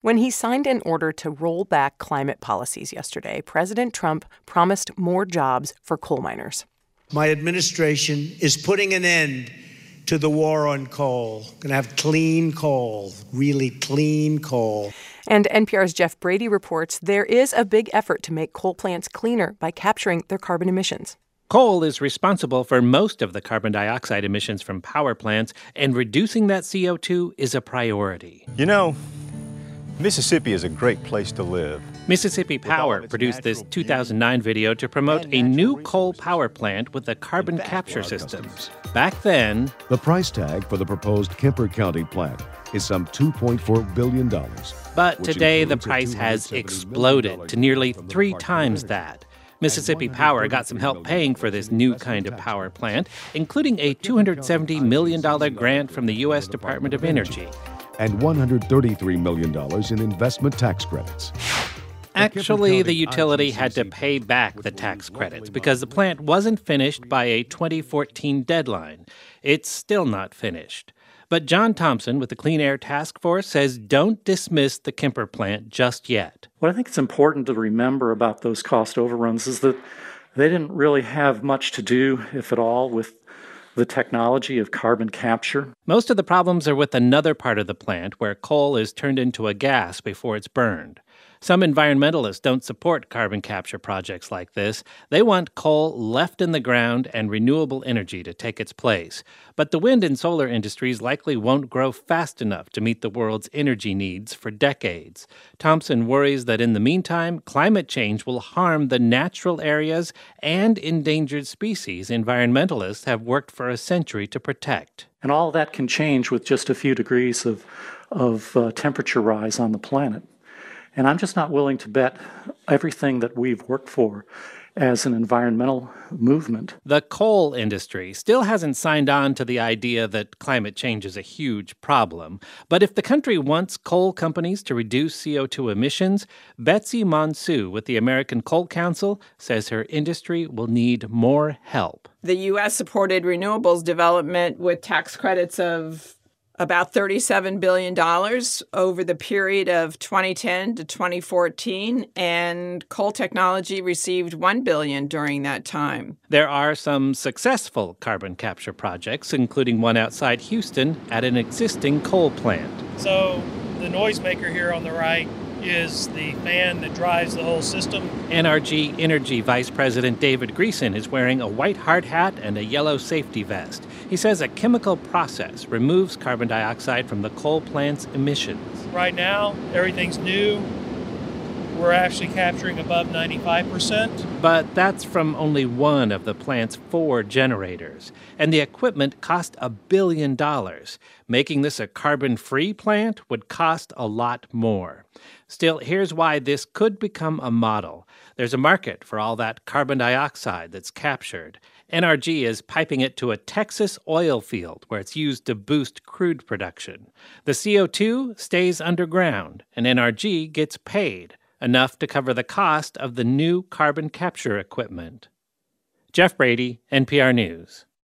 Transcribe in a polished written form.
When he signed an order to roll back climate policies yesterday, President Trump promised more jobs for coal miners. My administration is putting an end to the war on coal. Going to have clean coal, really clean coal. And NPR's Jeff Brady reports there is a big effort to make coal plants cleaner by capturing their carbon emissions. Coal is responsible for most of the carbon dioxide emissions from power plants, and reducing that CO2 is a priority. You know, Mississippi is a great place to live. Mississippi Power produced this 2009 video to promote a new coal power plant with a carbon capture system. Back then, the price tag for the proposed Kemper County plant is some $2.4 billion. But today, the price has exploded to nearly 3 times that. Mississippi Power got some help paying for this new kind of power plant, including a $270 million grant from the U.S. Department of Energy. And $133 million in investment tax credits. Actually, the utility had to pay back the tax credits because the plant wasn't finished by a 2014 deadline. It's still not finished. But John Thompson with the Clean Air Task Force says don't dismiss the Kemper plant just yet. What I think it's important to remember about those cost overruns is that they didn't really have much to do, if at all, with the technology of carbon capture. Most of the problems are with another part of the plant where coal is turned into a gas before it's burned. Some environmentalists don't support carbon capture projects like this. They want coal left in the ground and renewable energy to take its place. But the wind and solar industries likely won't grow fast enough to meet the world's energy needs for decades. Thompson worries that in the meantime, climate change will harm the natural areas and endangered species environmentalists have worked for a century to protect. And all that can change with just a few degrees of temperature rise on the planet. And I'm just not willing to bet everything that we've worked for as an environmental movement. The coal industry still hasn't signed on to the idea that climate change is a huge problem. But if the country wants coal companies to reduce CO2 emissions, Betsy Monsu with the American Coal Council says her industry will need more help. The U.S. supported renewables development with tax credits of about $37 billion over the period of 2010 to 2014, and coal technology received $1 billion during that time. There are some successful carbon capture projects, including one outside Houston at an existing coal plant. So the noisemaker here on the right is the fan that drives the whole system. NRG Energy Vice President David Greason is wearing a white hard hat and a yellow safety vest. He says a chemical process removes carbon dioxide from the coal plant's emissions. Right now, everything's new. We're actually capturing above 95%. But that's from only one of the plant's 4 generators. And the equipment cost $1 billion. Making this a carbon-free plant would cost a lot more. Still, here's why this could become a model. There's a market for all that carbon dioxide that's captured. NRG is piping it to a Texas oil field where it's used to boost crude production. The CO2 stays underground, and NRG gets paid, enough to cover the cost of the new carbon capture equipment. Jeff Brady, NPR News.